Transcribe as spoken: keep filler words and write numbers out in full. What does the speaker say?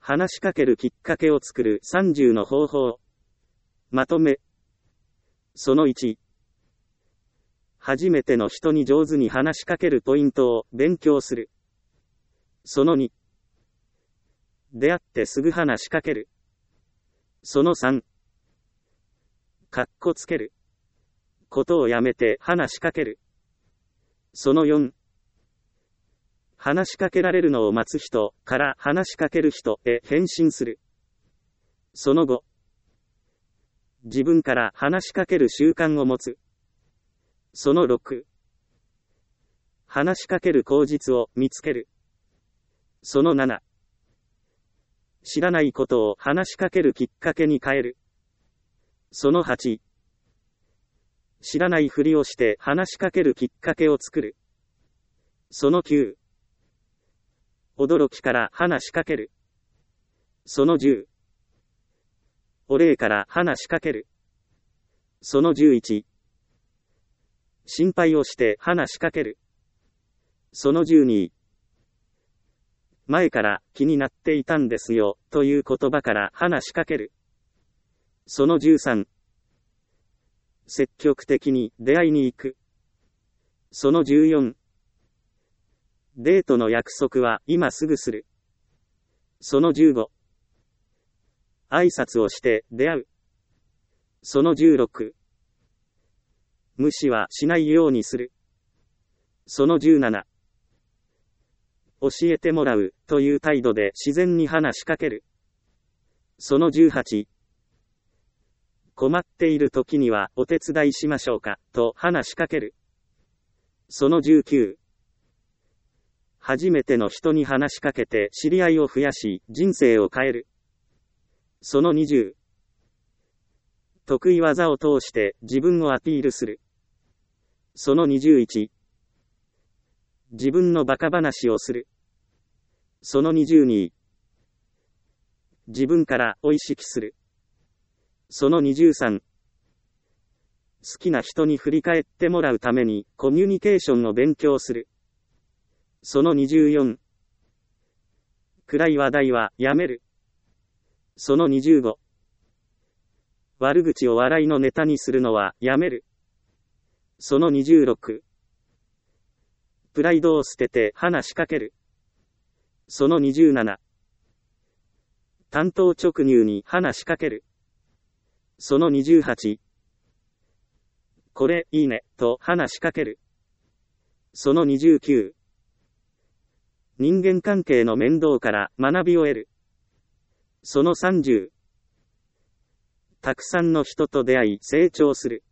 話しかけるきっかけを作るさんじゅうの方法。まとめ。そのいち。初めての人に上手に話しかけるポイントを勉強する。そのに。出会ってすぐ話しかける。そのさん。かっこつける。ことをやめて話しかける。そのよん。話しかけられるのを待つ人から話しかける人へ返信する。そのご。自分から話しかける習慣を持つ。そのろく。話しかける口実を見つける。そのなな。知らないことを話しかけるきっかけに変える。そのはち。知らないふりをして話しかけるきっかけを作る。そのきゅう。驚きから話しかける。そのじゅう。お礼から話しかける。そのじゅういち。心配をして話しかける。そのじゅうに。前から気になっていたんですよという言葉から話しかける。そのじゅうさん。積極的に出会いに行く。そのじゅうよん。デートの約束は今すぐする。そのじゅうご。挨拶をして出会う。そのじゅうろく。無視はしないようにする。そのじゅうなな。教えてもらうという態度で自然に話しかける。そのじゅうはち。困っている時にはお手伝いしましょうかと話しかける。そのじゅうきゅう。初めての人に話しかけて知り合いを増やし人生を変える。そのにじゅう。得意技を通して自分をアピールする。そのにじゅういち。自分のバカ話をする。そのにじゅうに。自分からを意識する。そのにじゅうさん。好きな人に振り返ってもらうためにコミュニケーションを勉強する。そのにじゅうよん。暗い話題はやめる。そのにじゅうご。悪口を笑いのネタにするのはやめる。そのにじゅうろく。プライドを捨てて話しかける。そのにじゅうなな。単刀直入に話しかける。そのにじゅうはち。これいいねと話しかける。そのにじゅうきゅう。人間関係の面倒から学びを得る。そのさんじゅう。たくさんの人と出会い成長する。